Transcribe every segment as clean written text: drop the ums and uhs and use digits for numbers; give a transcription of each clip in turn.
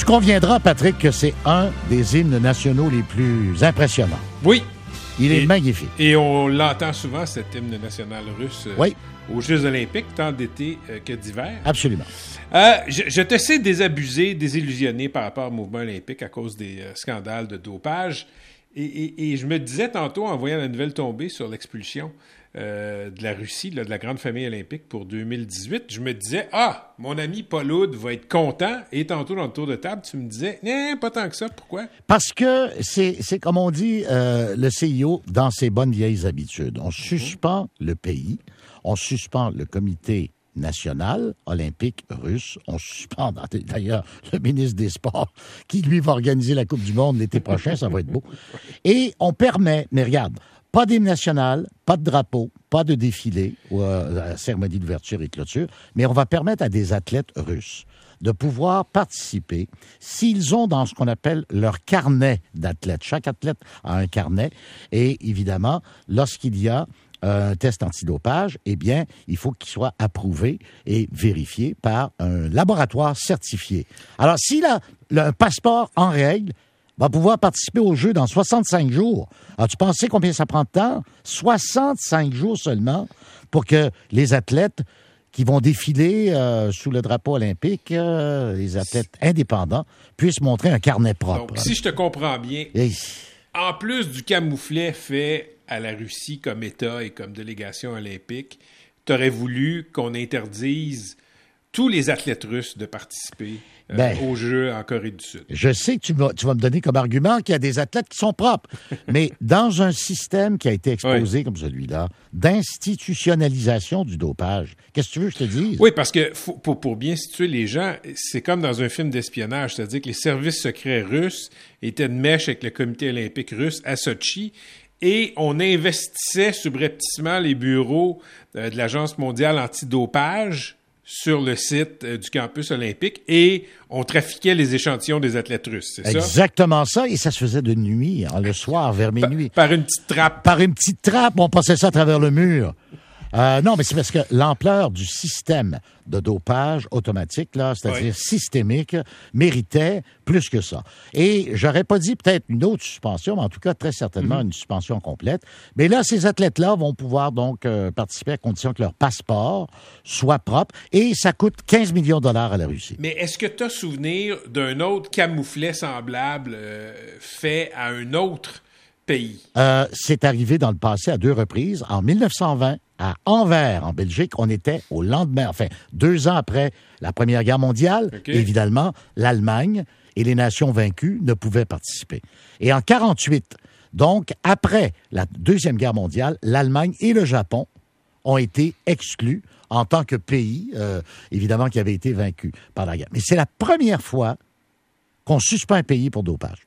Tu conviendras, Patrick, que c'est un des hymnes nationaux les plus impressionnants. Oui. Il est magnifique. Et on l'entend souvent, cet hymne national russe, oui. Aux Jeux olympiques, tant d'été que d'hiver. Absolument. Je te sais désabusé, désillusionné par rapport au mouvement olympique à cause des scandales de dopage. Et je me disais tantôt, en voyant la nouvelle tomber sur l'expulsion de la Russie, là, de la grande famille olympique pour 2018, je me disais, mon ami Paul Oud va être content. Et tantôt, dans le tour de table, tu me disais, non, pas tant que ça. Pourquoi? Parce que c'est comme on dit, le CIO, dans ses bonnes vieilles habitudes. On suspend le pays, on suspend le comité national olympique russe. On suspend d'ailleurs le ministre des Sports qui, lui, va organiser la Coupe du Monde l'été prochain. Ça va être beau. Et on permet, mais regarde, pas d'hymne national, pas de drapeau, pas de défilé, ou cérémonie d'ouverture et de clôture, mais on va permettre à des athlètes russes de pouvoir participer s'ils ont dans ce qu'on appelle leur carnet d'athlètes. Chaque athlète a un carnet et évidemment, lorsqu'il y a un test antidopage, eh bien, il faut qu'il soit approuvé et vérifié par un laboratoire certifié. Alors, s'il a un passeport en règle, va pouvoir participer aux Jeux dans 65 jours. Alors, tu pensais combien ça prend de temps? 65 jours seulement pour que les athlètes qui vont défiler sous le drapeau olympique, les athlètes indépendants, puissent montrer un carnet propre. Donc, si je te comprends bien, en plus du camouflet fait à la Russie comme État et comme délégation olympique, tu aurais voulu qu'on interdise tous les athlètes russes de participer aux Jeux en Corée du Sud. Je sais que tu vas me donner comme argument qu'il y a des athlètes qui sont propres, mais dans un système qui a été exposé comme celui-là, d'institutionnalisation du dopage, qu'est-ce que tu veux que je te dise? Oui, parce que pour bien situer les gens, c'est comme dans un film d'espionnage, c'est-à-dire que les services secrets russes étaient de mèche avec le comité olympique russe à Sochi, et on investissait subrepticement les bureaux de l'Agence mondiale antidopage sur le site du campus olympique et on trafiquait les échantillons des athlètes russes, c'est ça? Exactement ça, et ça se faisait de nuit, le soir, vers minuit. Par une petite trappe. Par une petite trappe, on passait ça à travers le mur. Non, mais c'est parce que l'ampleur du système de dopage automatique, là, c'est-à-dire systémique, méritait plus que ça. Et j'aurais pas dit peut-être une autre suspension, mais en tout cas, très certainement une suspension complète. Mais là, ces athlètes-là vont pouvoir donc participer à condition que leur passeport soit propre et ça coûte 15 millions de dollars à la Russie. Mais est-ce que tu as souvenir d'un autre camouflet semblable fait à un autre pays? C'est arrivé dans le passé à 2 reprises. En 1920, à Anvers, en Belgique, on était au lendemain, 2 ans après la Première Guerre mondiale. Okay. Évidemment, l'Allemagne et les nations vaincues ne pouvaient participer. Et en 1948, donc après la Deuxième Guerre mondiale, l'Allemagne et le Japon ont été exclus en tant que pays, évidemment, qui avait été vaincu par la guerre. Mais c'est la première fois qu'on suspend un pays pour dopage.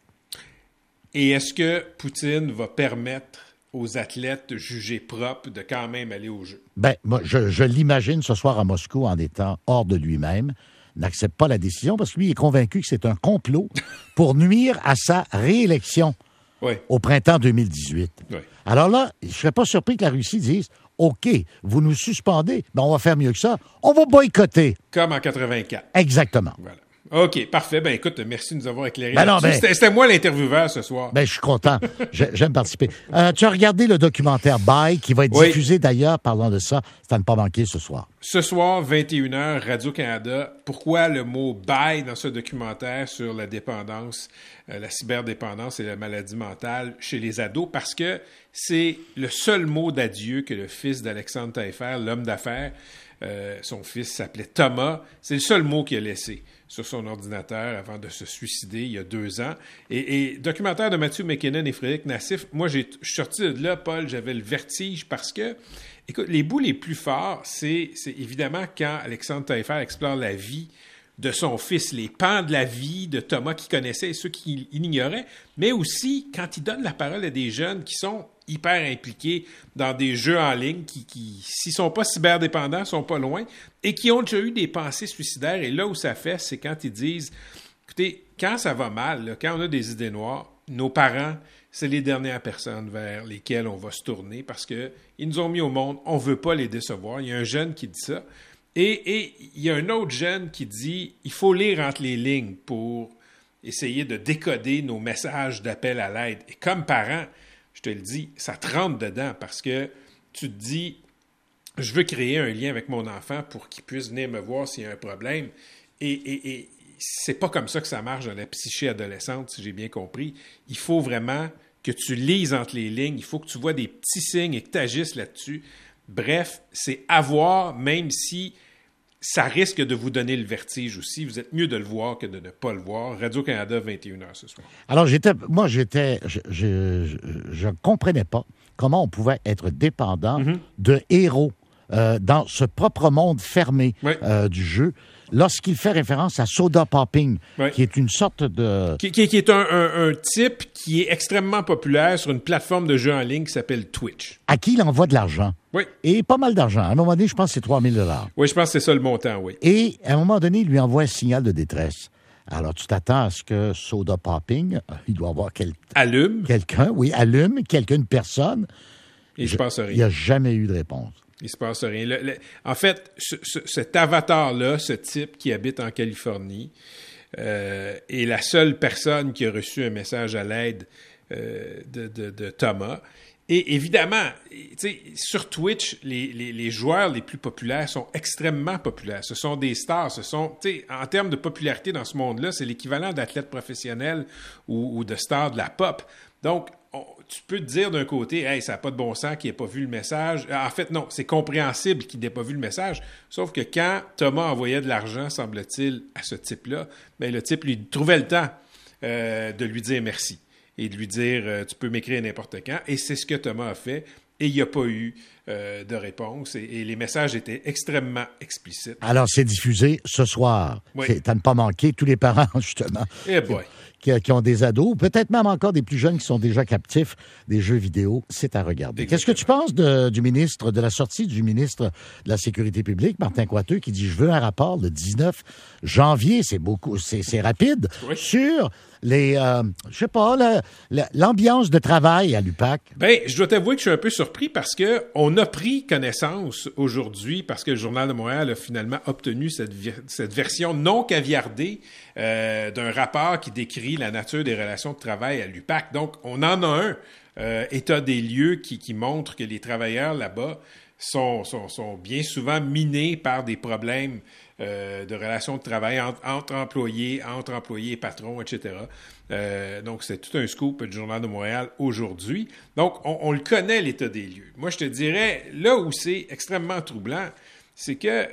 Et est-ce que Poutine va permettre aux athlètes jugés propres de quand même aller aux Jeux? Moi, je l'imagine ce soir à Moscou en étant hors de lui-même, n'accepte pas la décision parce que lui est convaincu que c'est un complot pour nuire à sa réélection au printemps 2018. Oui. Alors là, je ne serais pas surpris que la Russie dise « OK, vous nous suspendez, mais on va faire mieux que ça, on va boycotter. » Comme en 84. Exactement. Voilà. OK, parfait. Ben écoute, merci de nous avoir éclairé. C'était moi l'intervieweur ce soir. Je suis content. J'aime participer. Tu as regardé le documentaire Bye, qui va être diffusé d'ailleurs, parlant de ça, c'est à ne pas manquer ce soir. Ce soir, 21h, Radio-Canada. Pourquoi le mot Bye dans ce documentaire sur la dépendance, la cyberdépendance et la maladie mentale chez les ados? Parce que c'est le seul mot d'adieu que le fils d'Alexandre Taillefer, l'homme d'affaires, son fils s'appelait Thomas, c'est le seul mot qu'il a laissé sur son ordinateur avant de se suicider il y a 2 ans. Et documentaire de Matthew McKinnon et Frédéric Nassif, moi, je suis sorti de là, Paul, j'avais le vertige parce que, écoute, les bouts les plus forts, c'est évidemment quand Alexandre Taillefer explore la vie de son fils, les pans de la vie de Thomas qu'il connaissait et ceux qu'il ignorait, mais aussi quand il donne la parole à des jeunes qui sont hyper impliqués dans des jeux en ligne qui s'ils sont pas cyberdépendants, sont pas loin, et qui ont déjà eu des pensées suicidaires. Et là où ça fait, c'est quand ils disent, écoutez, quand ça va mal, là, quand on a des idées noires, nos parents, c'est les dernières personnes vers lesquelles on va se tourner parce qu'ils nous ont mis au monde, on veut pas les décevoir. Il y a un jeune qui dit ça. Et il y a un autre jeune qui dit, il faut lire entre les lignes pour essayer de décoder nos messages d'appel à l'aide. Et comme parent, je te le dis, ça te rentre dedans parce que tu te dis, je veux créer un lien avec mon enfant pour qu'il puisse venir me voir s'il y a un problème. Et c'est pas comme ça que ça marche dans la psyché adolescente, si j'ai bien compris. Il faut vraiment que tu lises entre les lignes, il faut que tu vois des petits signes et que tu agisses là-dessus. Bref, c'est à voir, même si ça risque de vous donner le vertige aussi. Vous êtes mieux de le voir que de ne pas le voir. Radio-Canada, 21h ce soir. Alors, je comprenais pas comment on pouvait être dépendant de héros dans ce propre monde fermé du jeu, lorsqu'il fait référence à Soda Popping, qui est une sorte de... Qui est un type qui est extrêmement populaire sur une plateforme de jeu en ligne qui s'appelle Twitch. À qui il envoie de l'argent. Oui. Et pas mal d'argent. À un moment donné, je pense que c'est 3 000 $. Oui, je pense que c'est ça le montant, oui. Et à un moment donné, il lui envoie un signal de détresse. Alors, tu t'attends à ce que Soda Popping, il doit avoir allume. Quelqu'un, une personne. Et il se passe rien. Il n'y a jamais eu de réponse. Il se passe rien. En fait, cet avatar-là, ce type qui habite en Californie, est la seule personne qui a reçu un message à l'aide de Thomas. Et évidemment, sur Twitch, les joueurs les plus populaires sont extrêmement populaires. Ce sont des stars. En termes de popularité dans ce monde-là, c'est l'équivalent d'athlètes professionnels ou de stars de la pop. Donc, tu peux te dire d'un côté, hey, ça n'a pas de bon sens qu'il n'ait pas vu le message. En fait, non, c'est compréhensible qu'il n'ait pas vu le message. Sauf que quand Thomas envoyait de l'argent, semble-t-il, à ce type-là, bien, le type lui trouvait le temps de lui dire merci et de lui dire tu peux m'écrire n'importe quand. Et c'est ce que Thomas a fait. Et il n'y a pas eu de réponse. Et les messages étaient extrêmement explicites. Alors, c'est diffusé ce soir. Oui. C'est à ne pas manquer. Tous les parents, justement. Eh boy. Qui ont des ados, peut-être même encore des plus jeunes qui sont déjà captifs des jeux vidéo, c'est à regarder. Exactement. Qu'est-ce que tu penses de la sortie du ministre de la Sécurité publique, Martin Coiteux, qui dit « Je veux un rapport le 19 janvier », c'est rapide, sur l'ambiance de travail à l'UPAC. Bien, je dois t'avouer que je suis un peu surpris parce qu'on a pris connaissance aujourd'hui, parce que le Journal de Montréal a finalement obtenu cette version non caviardée d'un rapport qui décrit la nature des relations de travail à l'UPAC. Donc, on en a un état des lieux qui montre que les travailleurs là-bas sont bien souvent minés par des problèmes de relations de travail entre employés et patrons, etc. Donc, c'est tout un scoop du Journal de Montréal aujourd'hui. Donc, on le connaît, l'état des lieux. Moi, je te dirais, là où c'est extrêmement troublant, c'est que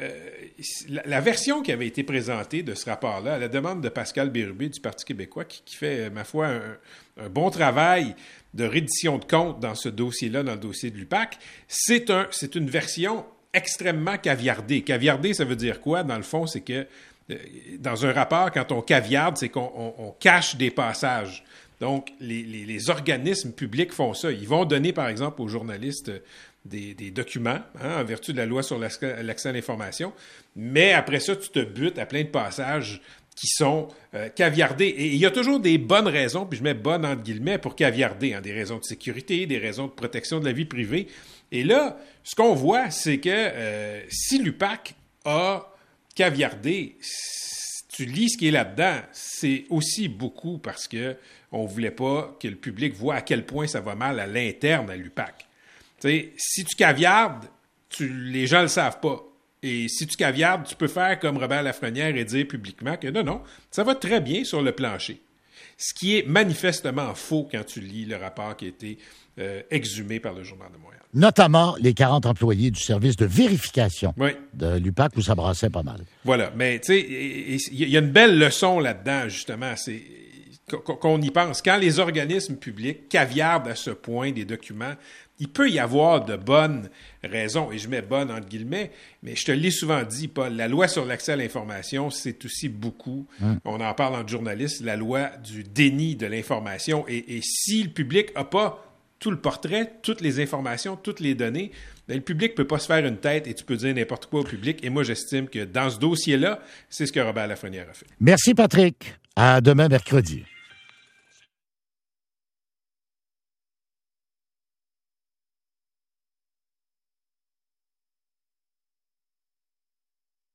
la version qui avait été présentée de ce rapport-là, à la demande de Pascal Bérubé du Parti québécois, qui fait, ma foi, un bon travail de reddition de comptes dans ce dossier-là, dans le dossier de l'UPAC, c'est une version extrêmement caviardée. Caviardée, ça veut dire quoi? Dans le fond, c'est que dans un rapport, quand on caviarde, c'est qu'on cache des passages. Donc, les organismes publics font ça. Ils vont donner, par exemple, aux journalistes des documents, en vertu de la loi sur l'accès à l'information, mais après ça, tu te butes à plein de passages qui sont caviardés. Et il y a toujours des bonnes raisons, puis je mets « bonnes » entre guillemets, pour caviarder, des raisons de sécurité, des raisons de protection de la vie privée. Et là, ce qu'on voit, c'est que si l'UPAC a caviardé, tu lis ce qui est là-dedans, c'est aussi beaucoup parce qu'on ne voulait pas que le public voit à quel point ça va mal à l'interne à l'UPAC. T'sais, si tu caviardes, les gens ne le savent pas. Et si tu caviardes, tu peux faire comme Robert Lafrenière et dire publiquement que non, ça va très bien sur le plancher. Ce qui est manifestement faux quand tu lis le rapport qui a été exhumé par le Journal de Montréal. Notamment les 40 employés du service de vérification de l'UPAC où ça brassait pas mal. Voilà, mais tu sais, il y a une belle leçon là-dedans, justement, c'est qu'on y pense. Quand les organismes publics caviardent à ce point des documents, il peut y avoir de bonnes raisons, et je mets « bonnes » entre guillemets, mais je te l'ai souvent dit, Paul, la loi sur l'accès à l'information, c'est aussi beaucoup, on en parle en journaliste, la loi du déni de l'information, et si le public n'a pas tout le portrait, toutes les informations, toutes les données, bien, le public ne peut pas se faire une tête et tu peux dire n'importe quoi au public, et moi j'estime que dans ce dossier-là, c'est ce que Robert Lafrenière a fait. Merci Patrick, à demain mercredi.